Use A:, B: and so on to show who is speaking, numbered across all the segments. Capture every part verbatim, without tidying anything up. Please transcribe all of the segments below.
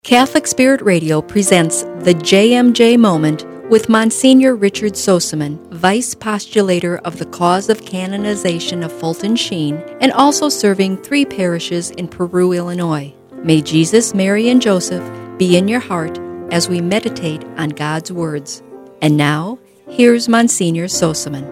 A: Catholic Spirit Radio presents the J M J Moment with Monsignor Richard Soseman, Vice Postulator of the Cause of Canonization of Fulton Sheen, and also serving three parishes in Peru, Illinois. May Jesus, Mary, and Joseph be in your heart as we meditate on God's words. And now, here's Monsignor Soseman.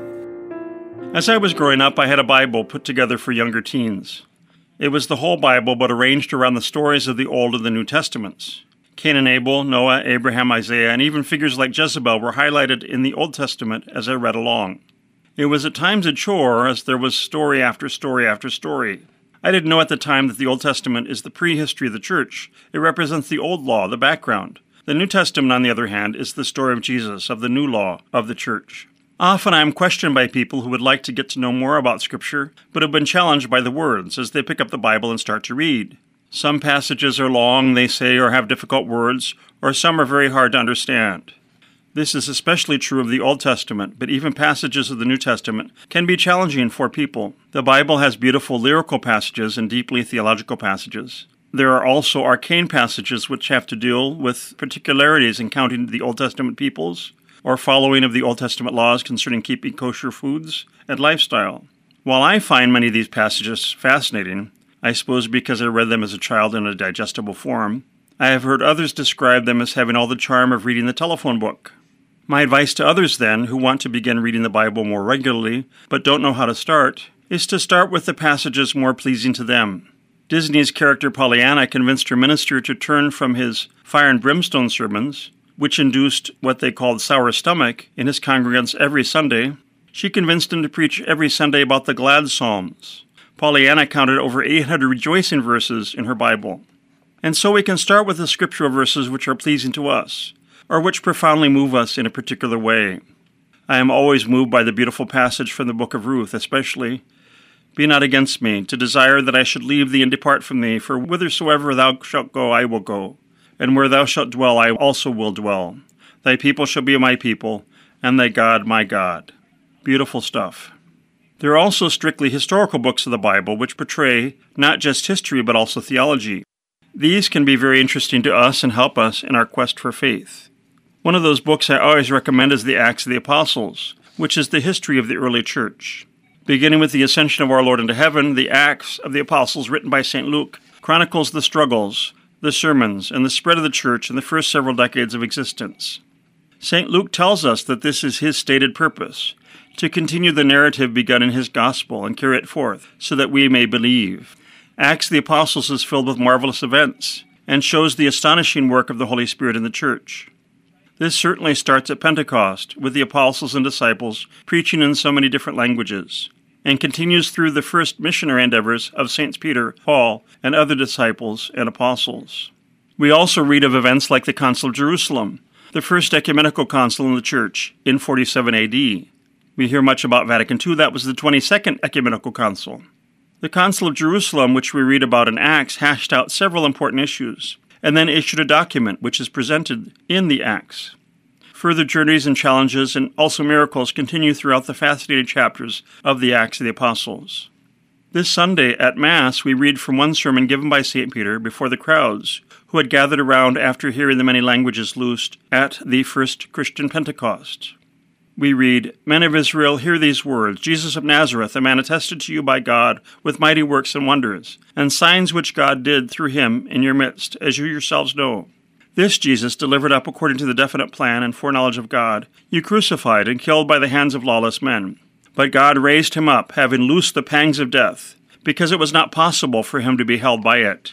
B: As I was growing up, I had a Bible put together for younger teens. It was the whole Bible, but arranged around the stories of the Old and the New Testaments. Cain and Abel, Noah, Abraham, Isaiah, and even figures like Jezebel were highlighted in the Old Testament as I read along. It was at times a chore, as there was story after story after story. I didn't know at the time that the Old Testament is the prehistory of the Church. It represents the Old Law, the background. The New Testament, on the other hand, is the story of Jesus, of the New Law, of the Church. Often I am questioned by people who would like to get to know more about Scripture, but have been challenged by the words as they pick up the Bible and start to read. Some passages are long, they say, or have difficult words, or some are very hard to understand. This is especially true of the Old Testament, but even passages of the New Testament can be challenging for people. The Bible has beautiful lyrical passages and deeply theological passages. There are also arcane passages which have to deal with particularities in counting the Old Testament peoples, or following of the Old Testament laws concerning keeping kosher foods and lifestyle. While I find many of these passages fascinating, I suppose because I read them as a child in a digestible form, I have heard others describe them as having all the charm of reading the telephone book. My advice to others, then, who want to begin reading the Bible more regularly, but don't know how to start, is to start with the passages more pleasing to them. Disney's character Pollyanna convinced her minister to turn from his fire and brimstone sermons, which induced what they called sour stomach in his congregants every Sunday. She convinced him to preach every Sunday about the glad psalms. Pollyanna counted over eight hundred rejoicing verses in her Bible. And so we can start with the scriptural verses which are pleasing to us, or which profoundly move us in a particular way. I am always moved by the beautiful passage from the book of Ruth, especially, "Be not against me, to desire that I should leave thee and depart from thee, for whithersoever thou shalt go, I will go. And where thou shalt dwell, I also will dwell. Thy people shall be my people, and thy God my God." Beautiful stuff. There are also strictly historical books of the Bible which portray not just history but also theology. These can be very interesting to us and help us in our quest for faith. One of those books I always recommend is the Acts of the Apostles, which is the history of the early church. Beginning with the ascension of our Lord into heaven, the Acts of the Apostles, written by Saint Luke, chronicles the struggles, the sermons, and the spread of the church in the first several decades of existence. Saint Luke tells us that this is his stated purpose, to continue the narrative begun in his gospel and carry it forth, so that we may believe. Acts of the Apostles is filled with marvelous events, and shows the astonishing work of the Holy Spirit in the church. This certainly starts at Pentecost, with the apostles and disciples preaching in so many different languages, and continues through the first missionary endeavors of Saints Peter, Paul, and other disciples and apostles. We also read of events like the Council of Jerusalem, the first ecumenical council in the Church in forty-seven A D. We hear much about Vatican Two. That was the twenty-second ecumenical council. The Council of Jerusalem, which we read about in Acts, hashed out several important issues, and then issued a document which is presented in the Acts. Further journeys and challenges and also miracles continue throughout the fascinating chapters of the Acts of the Apostles. This Sunday at Mass, we read from one sermon given by Saint Peter before the crowds who had gathered around after hearing the many languages loosed at the first Christian Pentecost. We read, "Men of Israel, hear these words. Jesus of Nazareth, a man attested to you by God with mighty works and wonders, and signs which God did through him in your midst, as you yourselves know. This Jesus, delivered up according to the definite plan and foreknowledge of God, you crucified and killed by the hands of lawless men. But God raised him up, having loosed the pangs of death, because it was not possible for him to be held by it."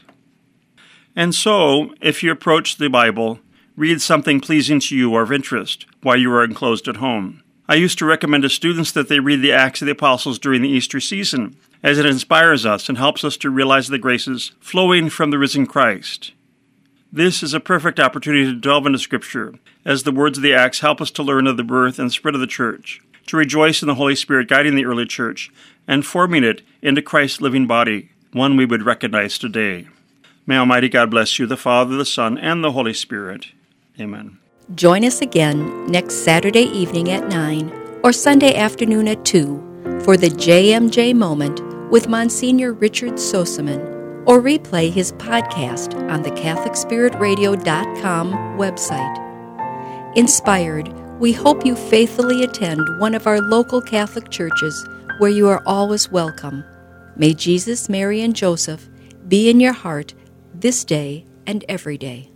B: And so, if you approach the Bible, read something pleasing to you or of interest while you are enclosed at home. I used to recommend to students that they read the Acts of the Apostles during the Easter season, as it inspires us and helps us to realize the graces flowing from the risen Christ. This is a perfect opportunity to delve into Scripture, as the words of the Acts help us to learn of the birth and spread of the Church, to rejoice in the Holy Spirit guiding the early Church, and forming it into Christ's living body, one we would recognize today. May Almighty God bless you, the Father, the Son, and the Holy Spirit. Amen.
A: Join us again next Saturday evening at nine or Sunday afternoon at two for the J M J Moment with Monsignor Richard Soseman, or replay his podcast on the Catholic Spirit Radio dot com website. Inspired, we hope you faithfully attend one of our local Catholic churches where you are always welcome. May Jesus, Mary, and Joseph be in your heart this day and every day.